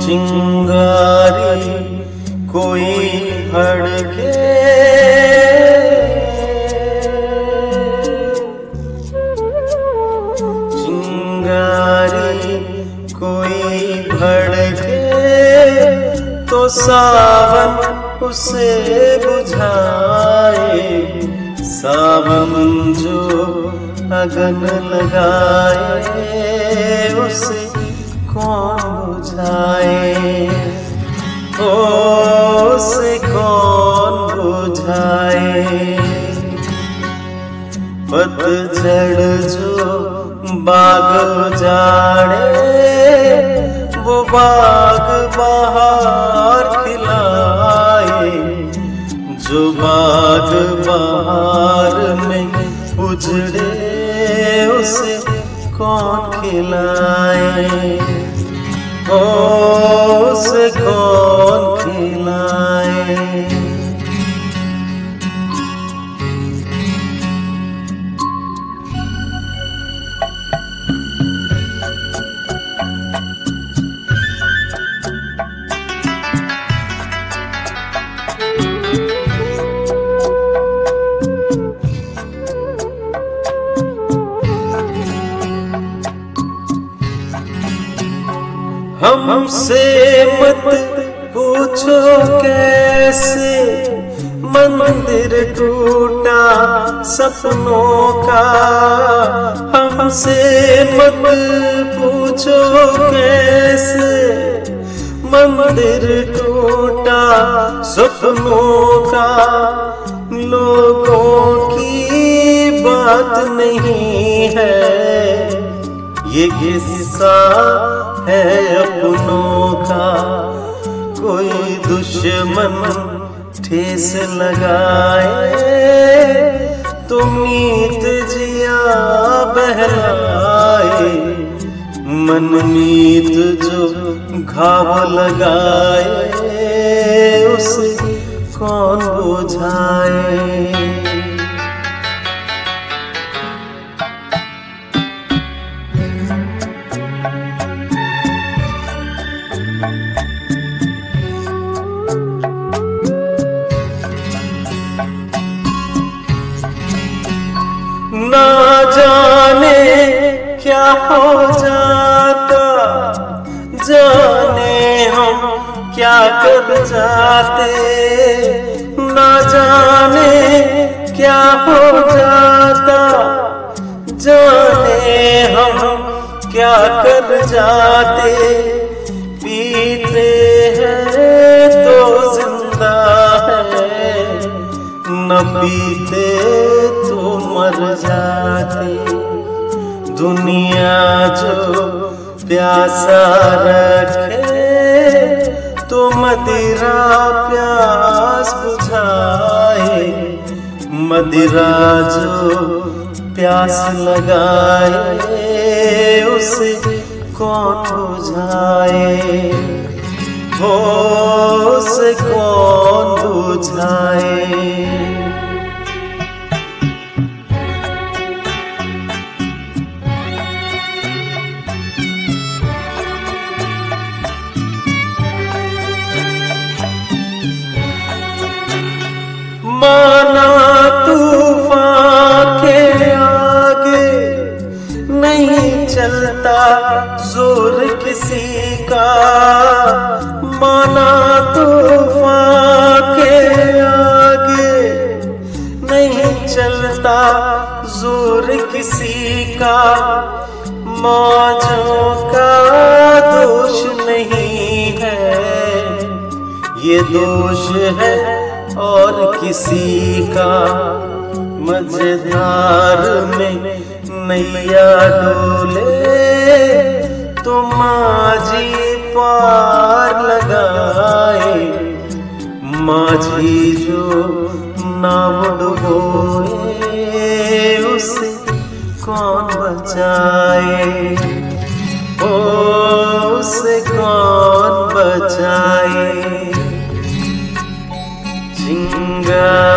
चिंगारी कोई भड़के, चिंगारी कोई भड़के तो सावन उसे बुझाए। सावन जो अगन लगाए उसे कौन बुझाए, उसे कौन बुझाए। पतझड़ जो बाग उजाड़े वो बाग बहार खिलाए। जो बाग बहार में उजड़े उसे कौन खिलाए, उसे कौन खिलाए। हमसे मत पूछो कैसे मंदिर टूटा सपनों का। हमसे मत पूछो कैसे मंदिर टूटा सपनों का। लोगों की बात नहीं है ये किस्सा है अपनों का। कोई दुश्मन ठेस लगाए तो मीत जिया बहलाए। मनमीत जो घाव लगाए उसे कौन बुझाए। ना जाने क्या हो जाता, जाने हम क्या कर जाते। ना जाने क्या हो जाता, जाने हम क्या कर जाते। पीते हैं तो जिंदा है, न पीते तो मर जाते। दुनिया जो प्यासा रखे तो मदिरा प्यास बुझाए। मदिरा जो प्यास लगाए उसे कौन बुझाए, उसे कौन बुझाए। माना तूफान के आगे नहीं चलता जोर किसी का। माना तूफान के आगे नहीं चलता जोर किसी का। मौजों का दोष नहीं है ये दोष है और किसी का। मझधार में नैया डोले तो माझी पार लगाए। माझी जो नाव डुबोए उसे कौन बचाए, उसे कौन बचाए। चिंगारी